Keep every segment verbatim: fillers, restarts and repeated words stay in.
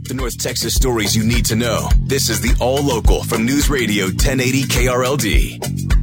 The North Texas stories you need to know. This is the All Local from News Radio ten eighty K R L D.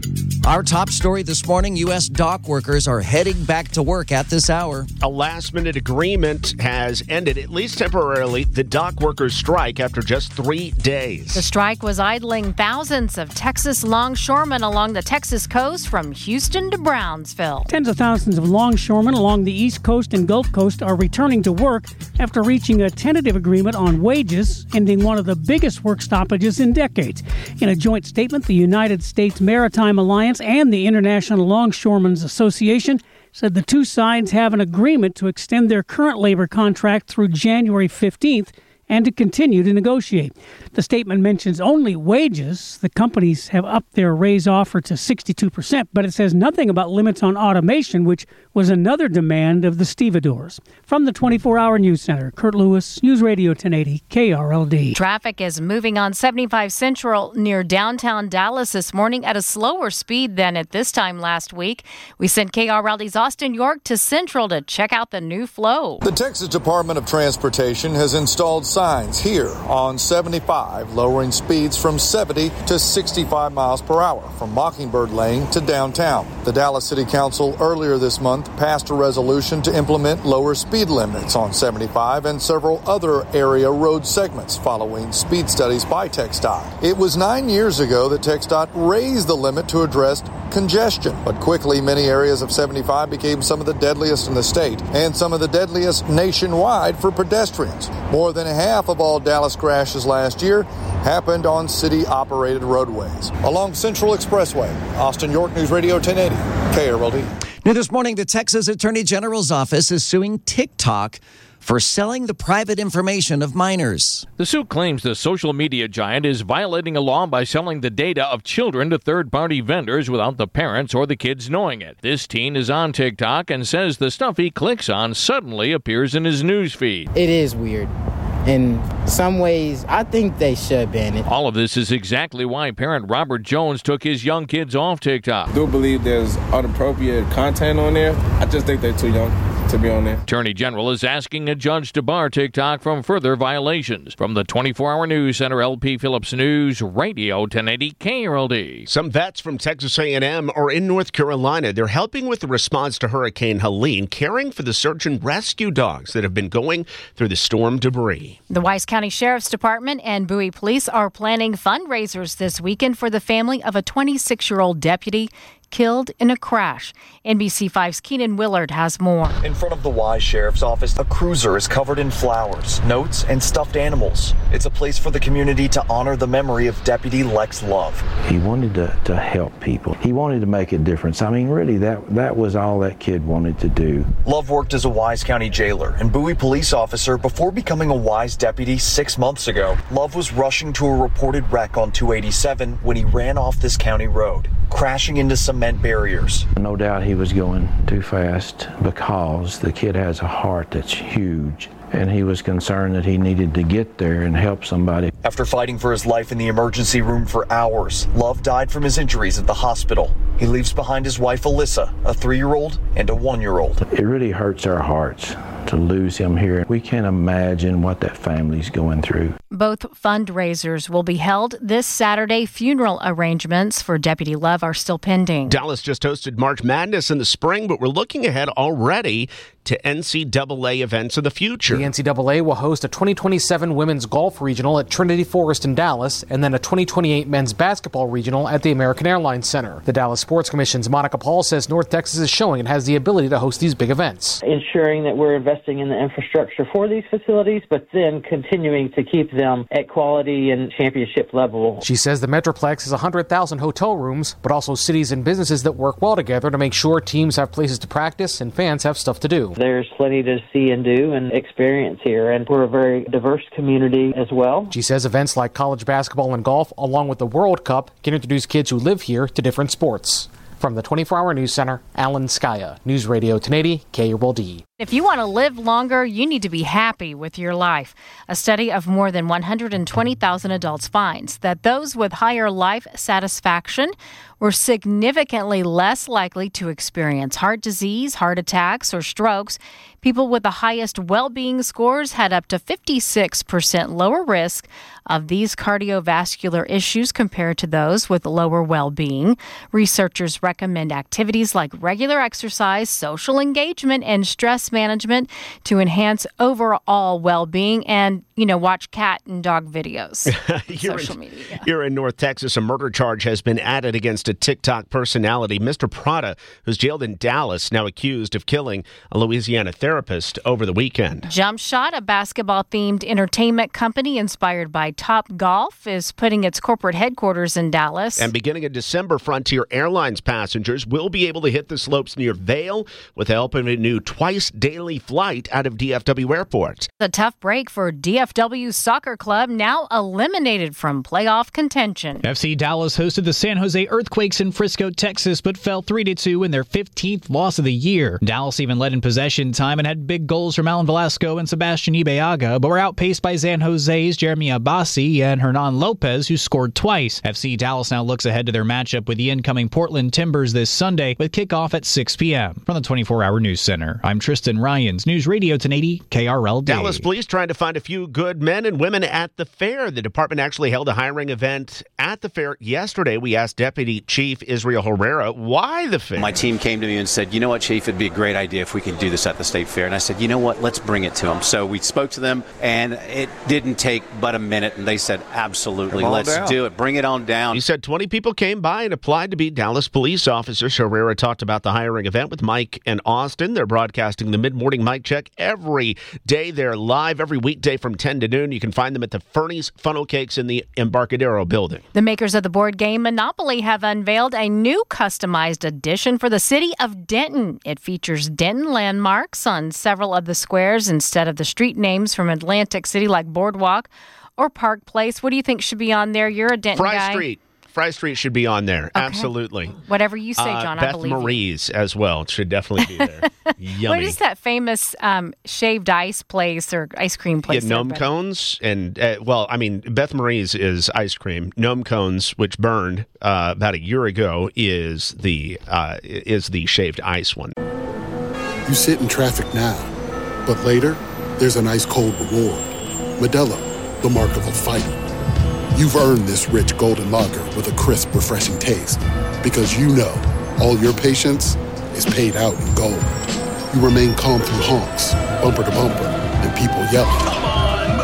Our top story this morning, U S dock workers are heading back to work at this hour. A last-minute agreement has ended, at least temporarily, the dock workers' strike after just three days. The strike was idling thousands of Texas longshoremen along the Texas coast from Houston to Brownsville. Tens of thousands of longshoremen along the East Coast and Gulf Coast are returning to work after reaching a tentative agreement on wages, ending one of the biggest work stoppages in decades. In a joint statement, the United States Maritime Alliance and the International Longshoremen's Association said the two sides have an agreement to extend their current labor contract through January fifteenth and to continue to negotiate. The statement mentions only wages. The companies have upped their raise offer to sixty-two percent, but it says nothing about limits on automation, which was another demand of the stevedores. From the twenty-four hour News Center, Kurt Lewis, News Radio ten eighty K R L D. Traffic is moving on seventy-five Central near downtown Dallas this morning at a slower speed than at this time last week. We sent K R L D's Austin York to Central to check out the new flow. The Texas Department of Transportation has installed signs here on seventy-five, lowering speeds from seventy to sixty-five miles per hour from Mockingbird Lane to downtown. The Dallas City Council earlier this month passed a resolution to implement lower speed limits on seventy-five and several other area road segments following speed studies by TxDOT. It was nine years ago that TxDOT raised the limit to address congestion, but quickly many areas of seventy-five became some of the deadliest in the state and some of the deadliest nationwide for pedestrians. More than half of all Dallas crashes last year happened on city-operated roadways. Along Central Expressway, Austin York, News Radio ten eighty K R L D. New this morning, the Texas Attorney General's office is suing TikTok for selling the private information of minors. The suit claims the social media giant is violating a law by selling the data of children to third-party vendors without the parents or the kids knowing it. This teen is on TikTok and says the stuff he clicks on suddenly appears in his news feed. It is weird. In some ways, I think they should ban it. All of this is exactly why parent Robert Jones took his young kids off TikTok. I do believe there's inappropriate content on there. I just think they're too young to be on there. Attorney General is asking a judge to bar TikTok from further violations. From the twenty-four hour News Center, L P Phillips News Radio ten eighty K R L D. Some vets from Texas A and M are in North Carolina. They're helping with the response to Hurricane Helene, caring for the search and rescue dogs that have been going through the storm debris. The Wise County Sheriff's Department and Bowie Police are planning fundraisers this weekend for the family of a twenty-six year old deputy killed in a crash. N B C five's Keenan Willard has more. In front of the Wise Sheriff's Office, a cruiser is covered in flowers, notes, and stuffed animals. It's a place for the community to honor the memory of Deputy Lex Love. He wanted to, to help people. He wanted to make a difference. I mean, really, that, that was all that kid wanted to do. Love worked as a Wise County jailer and Bowie police officer before becoming a Wise deputy six months ago. Love was rushing to a reported wreck on two eighty-seven when he ran off this county road, crashing into cement barriers. No doubt he was going too fast because the kid has a heart that's huge, and he was concerned that he needed to get there and help somebody. After fighting for his life in the emergency room for hours, Love died from his injuries at the hospital. He leaves behind his wife Alyssa, a three-year-old, and a one-year-old. It really hurts our hearts to lose him here. We can't imagine what that family's going through. Both fundraisers will be held this Saturday. Funeral arrangements for Deputy Love are still pending. Dallas just hosted March Madness in the spring, but we're looking ahead already to N C double A events of the future. The N C double A will host a twenty twenty-seven Women's Golf Regional at Trinity Forest in Dallas, and then a twenty twenty-eight Men's Basketball Regional at the American Airlines Center. The Dallas Sports Commission's Monica Paul says North Texas is showing it has the ability to host these big events. Ensuring that we're investing in the infrastructure for these facilities, but then continuing to keep them at quality and championship level. She says the Metroplex has one hundred thousand hotel rooms, but also cities and businesses that work well together to make sure teams have places to practice and fans have stuff to do. There's plenty to see and do and experience here, and we're a very diverse community as well. She says events like college basketball and golf, along with the World Cup, can introduce kids who live here to different sports. From the twenty-four hour News Center, Alan Skaya, News Radio ten eighty K R L D. If you want to live longer, you need to be happy with your life. A study of more than one hundred twenty thousand adults finds that those with higher life satisfaction were significantly less likely to experience heart disease, heart attacks, or strokes. People with the highest well-being scores had up to fifty-six percent lower risk of these cardiovascular issues compared to those with lower well-being. Researchers recommend activities like regular exercise, social engagement, and stress management to enhance overall well-being, and, you know, watch cat and dog videos on social in, media. Here in North Texas, a murder charge has been added against a TikTok personality, Mister Prada, who's jailed in Dallas, now accused of killing a Louisiana therapist over the weekend. Jump Shot, a basketball-themed entertainment company inspired by Top Golf, is putting its corporate headquarters in Dallas. And beginning in December, Frontier Airlines passengers will be able to hit the slopes near Vail with the help of a new twice-daily flight out of D F W Airport. A tough break for D F W Soccer Club, now eliminated from playoff contention. F C Dallas hosted the San Jose Earthquakes in Frisco, Texas, but fell three to two in their fifteenth loss of the year. Dallas even led in possession time and had big goals from Alan Velasco and Sebastian Ibeaga, but were outpaced by San Jose's Jeremy Abbasi and Hernan Lopez, who scored twice. F C Dallas now looks ahead to their matchup with the incoming Portland Timbers this Sunday, with kickoff at six p.m. From the twenty-four hour News Center, I'm Tristan Ryans, News Radio ten eighty K R L D. Dallas police trying to find a few good men and women at the fair. The department actually held a hiring event at the fair yesterday. We asked Deputy Chief Israel Herrera why the fair. My team came to me and said, you know what, Chief, it'd be a great idea if we could do this at the state fair. And I said, you know what, let's bring it to them. So we spoke to them, and it didn't take but a minute, and they said, absolutely, let's down. do it. Bring it on down. He said twenty people came by and applied to be Dallas police officers. Herrera talked about the hiring event with Mike and Austin. They're broadcasting the mid-morning Mike Check every day. They're live every weekday from ten to noon. You can find them at the Fernie's Funnel Cakes in the Embarcadero building. The makers of the board game Monopoly have unveiled a new customized edition for the city of Denton. It features Denton landmarks on several of the squares instead of the street names from Atlantic City like Boardwalk or Park Place. What do you think should be on there? You're a Denton Fry guy. Street. Fry Street should be on there. Okay. Absolutely. Whatever you say, John, uh, I Beth believe Marie's you. As well. It should definitely be there. Yummy. What is that famous um, shaved ice place or ice cream place? Yeah, Gnome there, Cones. And, uh, well, I mean, Beth Marie's is ice cream. Gnome Cones, which burned uh, about a year ago, is the uh, is the shaved ice one. You sit in traffic now, but later, there's an ice-cold reward. Modelo, the mark of a fighter. You've earned this rich golden lager with a crisp, refreshing taste. Because you know all your patience is paid out in gold. You remain calm through honks, bumper to bumper, and people yelling. Come on,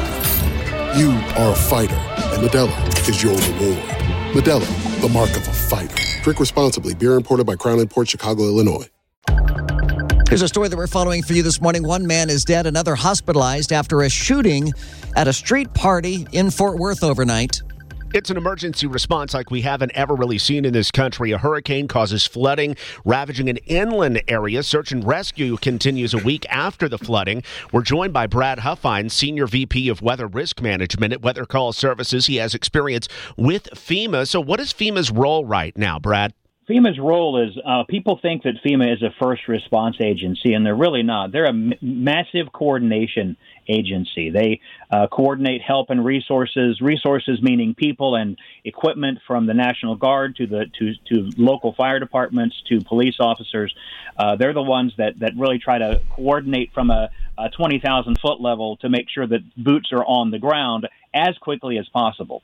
move! You are a fighter, and Modelo is your reward. Modelo, the mark of a fighter. Drink responsibly. Beer imported by Crown Imports, Chicago, Illinois. Here's a story that we're following for you this morning. One man is dead, another hospitalized after a shooting at a street party in Fort Worth overnight. It's an emergency response like we haven't ever really seen in this country. A hurricane causes flooding, ravaging an inland area. Search and rescue continues a week after the flooding. We're joined by Brad Huffine, Senior V P of Weather Risk Management at Weather Call Services. He has experience with FEMA. So what is FEMA's role right now, Brad? FEMA's role is, uh, people think that FEMA is a first response agency, and they're really not. They're a m- massive coordination agency. They uh, coordinate help and resources, resources meaning people and equipment from the National Guard to the to, to local fire departments to police officers. Uh, they're the ones that, that really try to coordinate from a, a twenty thousand foot level to make sure that boots are on the ground as quickly as possible.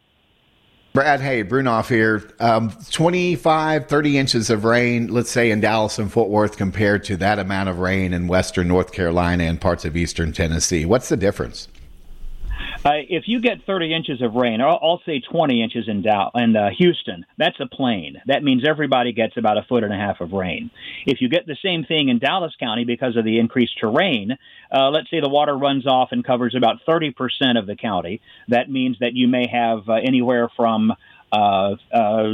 Brad, hey, Brunoff here. Um, twenty-five, thirty inches of rain, let's say in Dallas and Fort Worth, compared to that amount of rain in western North Carolina and parts of eastern Tennessee. What's the difference? Uh, if you get thirty inches of rain, or I'll, I'll say twenty inches in Dow- in uh, Houston, that's a plain. That means everybody gets about a foot and a half of rain. If you get the same thing in Dallas County because of the increased terrain, uh, let's say the water runs off and covers about thirty percent of the county. That means that you may have uh, anywhere from uh, uh,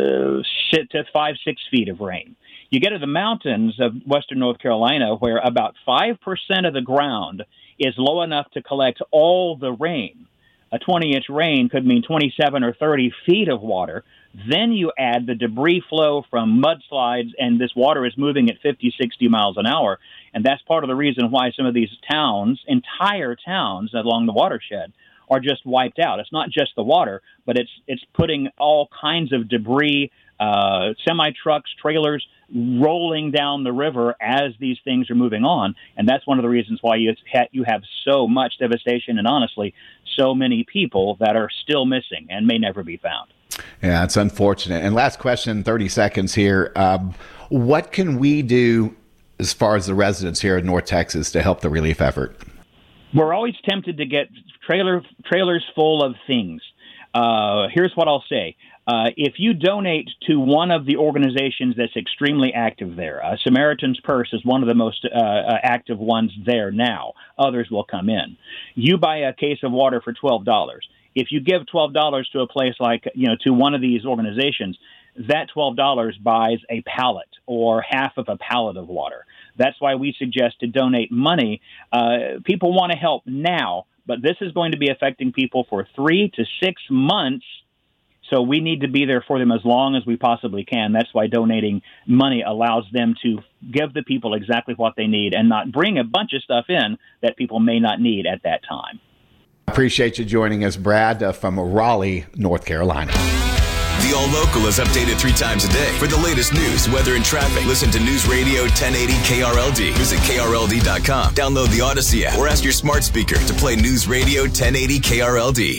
to five, six feet of rain. You get to the mountains of western North Carolina where about five percent of the ground is low enough to collect all the rain. A twenty-inch rain could mean twenty-seven or thirty feet of water. Then you add the debris flow from mudslides, and this water is moving at fifty, sixty miles an hour. And that's part of the reason why some of these towns, entire towns along the watershed, are just wiped out. It's not just the water, but it's it's putting all kinds of debris, uh, semi-trucks, trailers, rolling down the river as these things are moving on. And that's one of the reasons why you, ha- you have so much devastation and, honestly, so many people that are still missing and may never be found. Yeah, it's unfortunate. And last question, thirty seconds here. Um, what can we do as far as the residents here in North Texas to help the relief effort? We're always tempted to get trailer trailers full of things. Uh, here's what I'll say. Uh, if you donate to one of the organizations that's extremely active there, uh, Samaritan's Purse is one of the most uh, uh, active ones there now. Others will come in. You buy a case of water for twelve dollars. If you give twelve dollars to a place like, you know, to one of these organizations, that twelve dollars buys a pallet or half of a pallet of water. That's why we suggest to donate money. Uh, people want to help now, but this is going to be affecting people for three to six months. So we need to be there for them as long as we possibly can. That's why donating money allows them to give the people exactly what they need and not bring a bunch of stuff in that people may not need at that time. Appreciate you joining us, Brad, uh, from Raleigh, North Carolina. The All Local is updated three times a day. For the latest news, weather, and traffic, listen to News Radio ten eighty K R L D. Visit K R L D dot com. Download the Odyssey app or ask your smart speaker to play News Radio ten eighty K R L D.